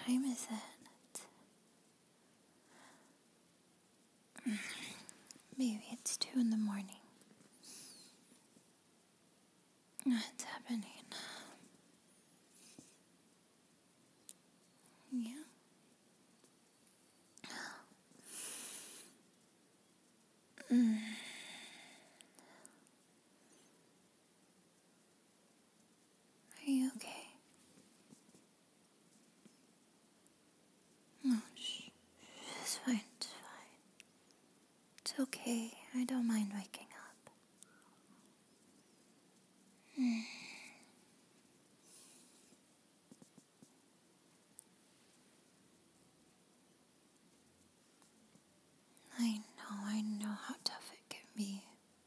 time is it? Maybe it's 2 in the morning. What's happening? Yeah. Are you okay? No, shh. It's fine, it's fine. It's okay. I don't mind waking up. I know how tough it can be.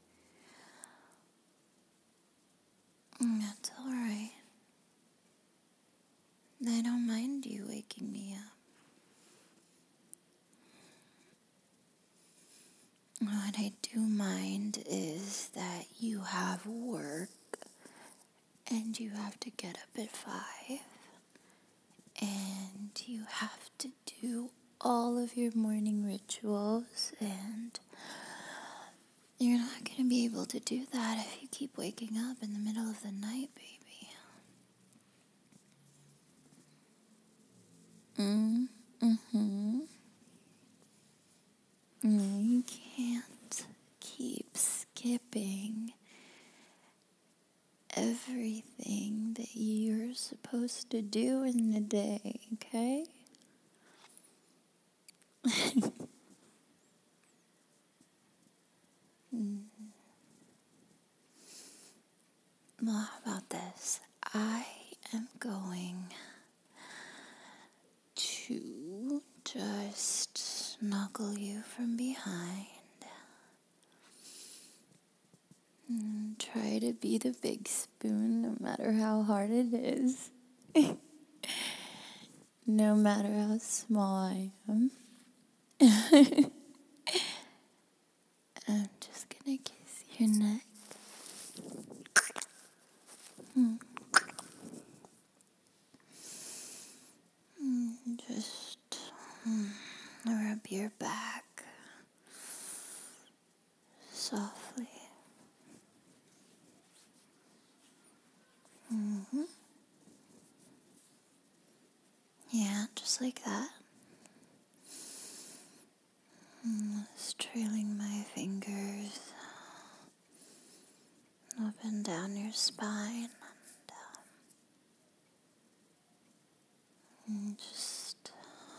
That's alright. I don't mind you waking me up. What I do mind is that you have work and you have to get up at 5 and you have to do all of your morning rituals, and you're not going to be able to do that if you keep waking up in the middle of the night, baby. You can't keep skipping everything that you're supposed to do in the day, okay? Well, how about this? I am going to just snuggle you from behind and try to be the big spoon no matter how hard it is. No matter how small I am. I'm just gonna kiss your neck. Just rub your back softly. Yeah, just like that. Just trailing my fingers up and down your spine, and just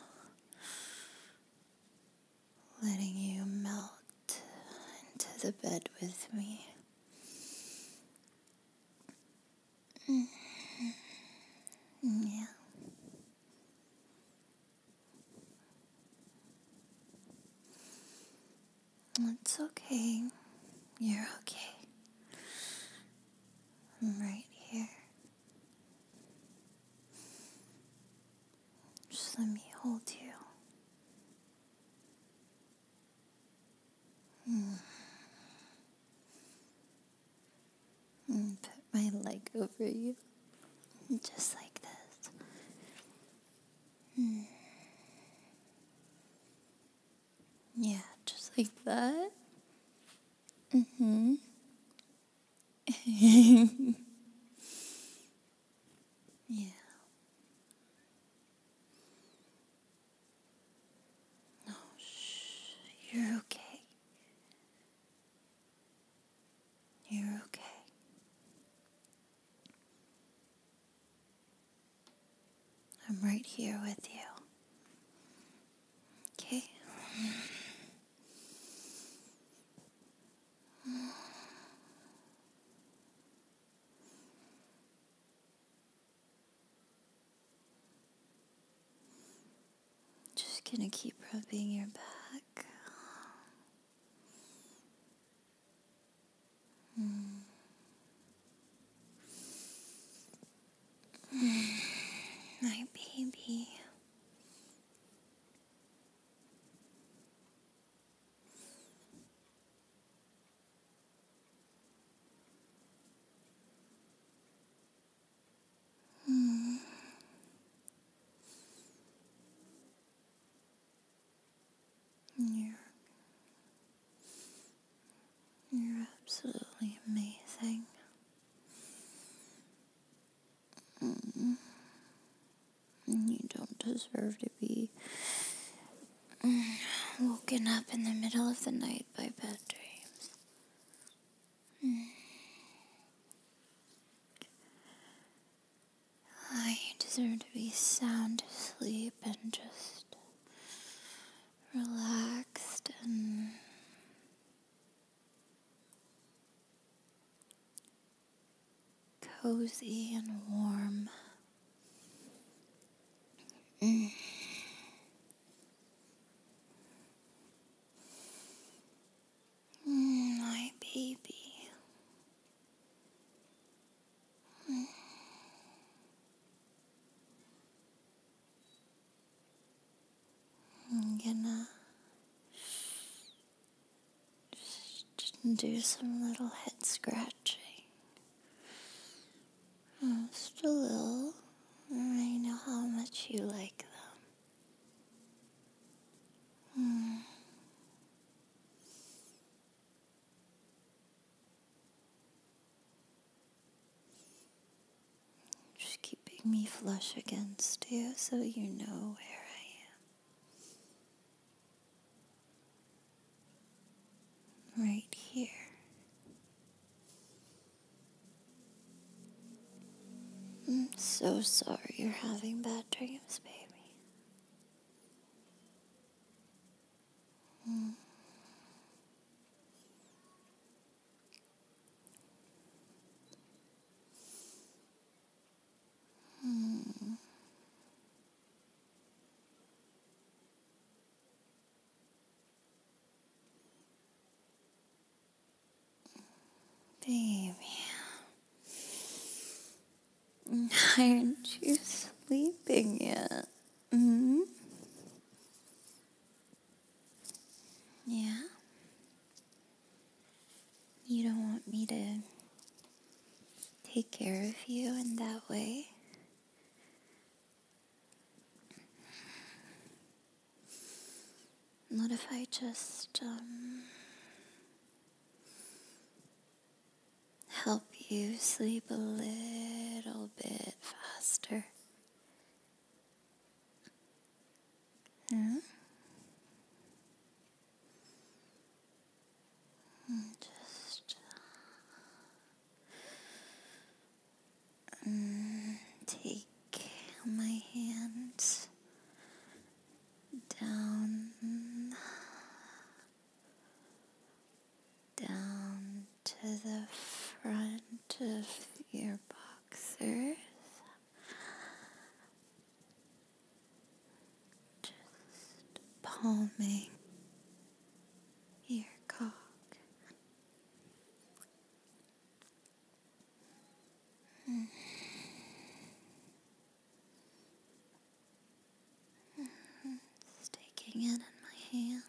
letting you melt into the bed with me. Yeah. It's okay. You're okay. I'm right here. Just let me hold you. And put my leg over you. Just like this. Yeah, just like that. Yeah. No, shh. You're okay. You're okay. I'm right here with you. Okay? Just gonna keep rubbing your back. My baby. absolutely amazing. You don't deserve to be woken up in the middle of the night by bad dreams. You deserve to be sound asleep and just relaxed and cozy and warm. My baby. I'm gonna just do some little head scratching. Just a little. I know how much you like them. Just keeping me flush against you so you know where I am. Right here. I'm so sorry you're having bad dreams, baby. Baby. Aren't you sleeping yet? Yeah? You don't want me to take care of you in that way? What if I just, help you sleep a little bit faster? Hmm? Just take my hands down to the front of your boxers. Just palming your cock. Just taking it in my hand.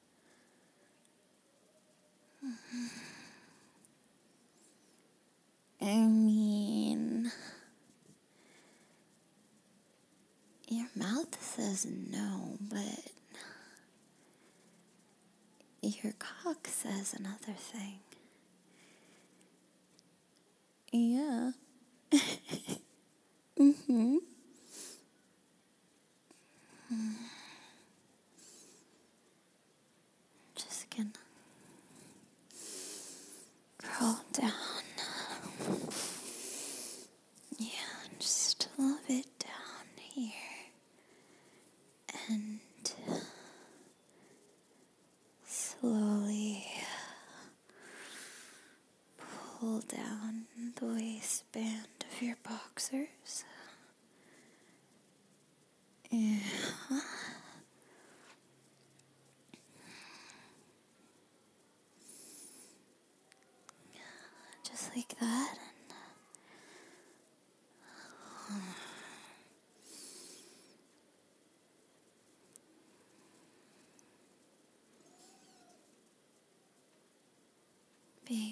I mean, your mouth says no, but your cock says another thing. Yeah. Just gonna crawl down. Yeah, just a little bit down here. And slowly pull down the waistband of your boxers. Yeah. Just like that. Baby,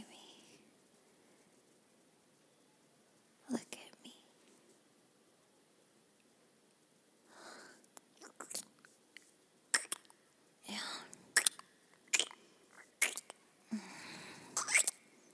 look at me. Yeah.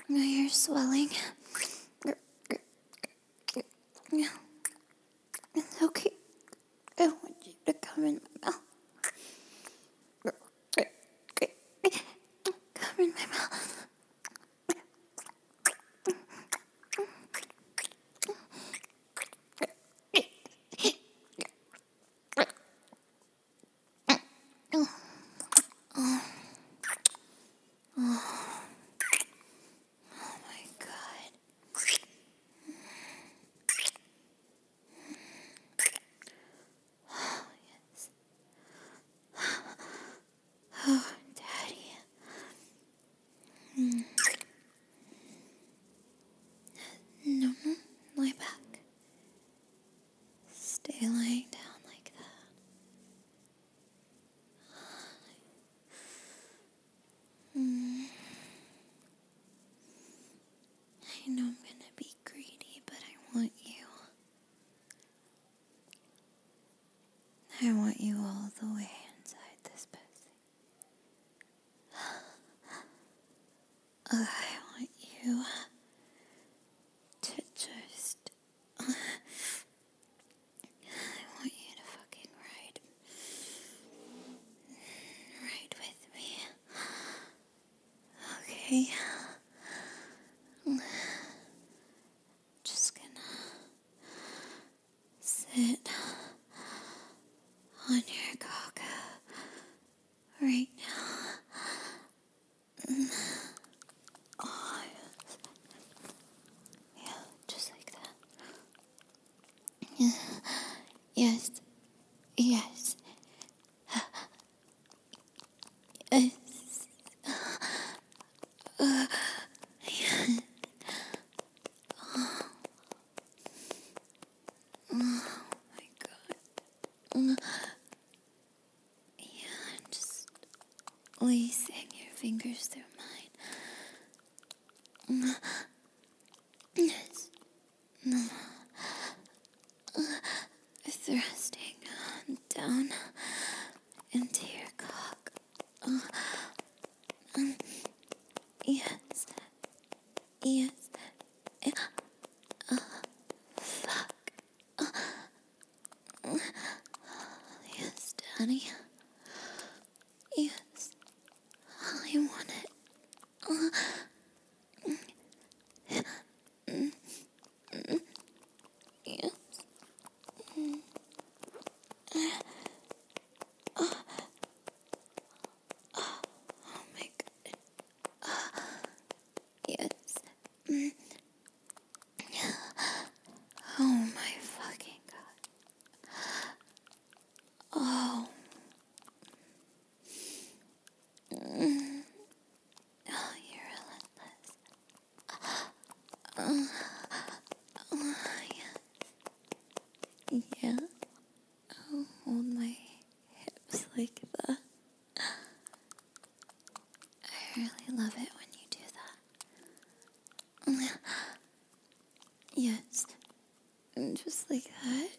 You're swelling. It's okay. I want you to come in my mouth. Come in my mouth. Oh my God. Yes. Oh, Daddy. No, lie back. Stay lying down like that. I know I'm gonna be greedy, but I want you. I want you all the way inside this pussy. I want you to just... I want you to fucking ride with me. Okay? Just gonna sit on your cock right now. Oh, yeah, just like that. Yes, yes, yes. My God. Yeah, just lacing your fingers through mine. Yes. Thrusting down into your cock. Yes. Yes. Fuck. Yes, Daddy. Yes. I want it. Yes. Oh my God. Yes. Oh my fucking God. Oh. Oh, you're relentless. Yeah. Oh, hold my hips like that. I really love it when you do that. Yes. And just like that.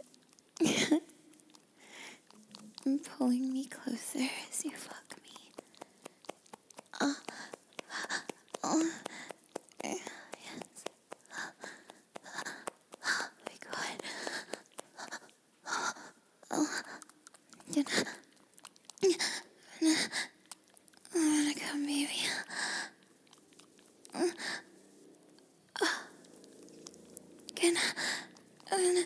And pulling me closer as you fuck me. Yes. Oh my God. I'm gonna come, baby. Can I'm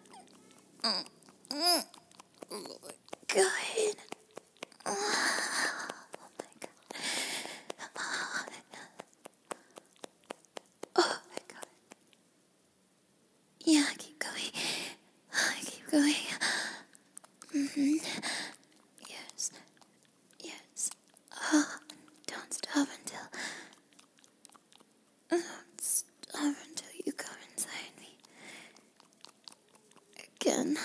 gonna go ahead. Oh my God. Oh my God. Yeah, keep going. Keep going. Yes. Yes. Oh, don't stop until you come inside me again.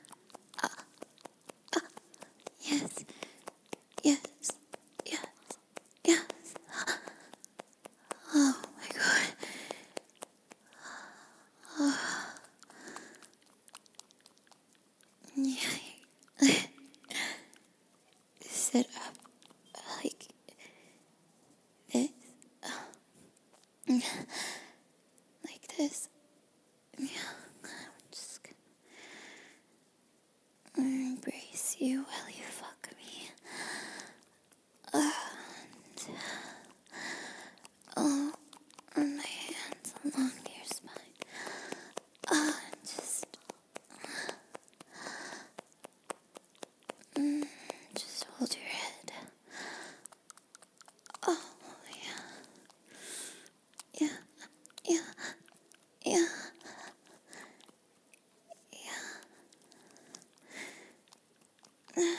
Yes. Yes. Yes. Yes. Oh my God. like this. Yeah, I'm just gonna embrace you while you fuck me. And, run my hands along your spine. Just hold your head. Oh, yeah. Yeah, yeah, yeah, yeah.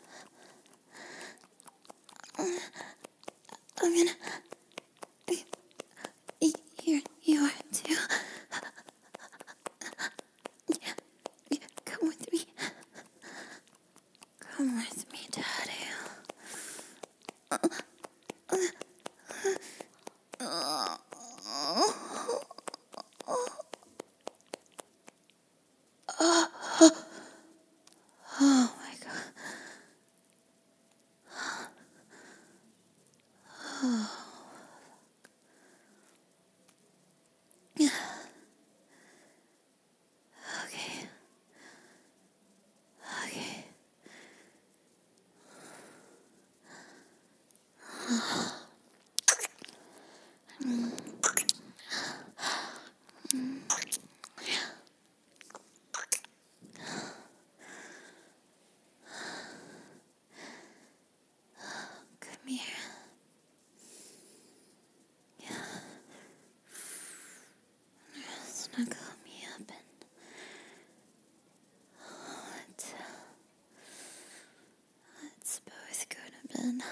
I'm gonna... You are too. Yeah, yeah, come with me. Come with me, Daddy. Oh my God. Okay. Okay. Come here. Snuggle me up and let's both go to bed.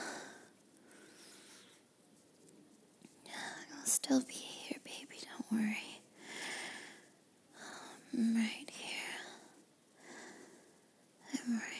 I'll still be here, baby, don't worry. I'm right here. I'm right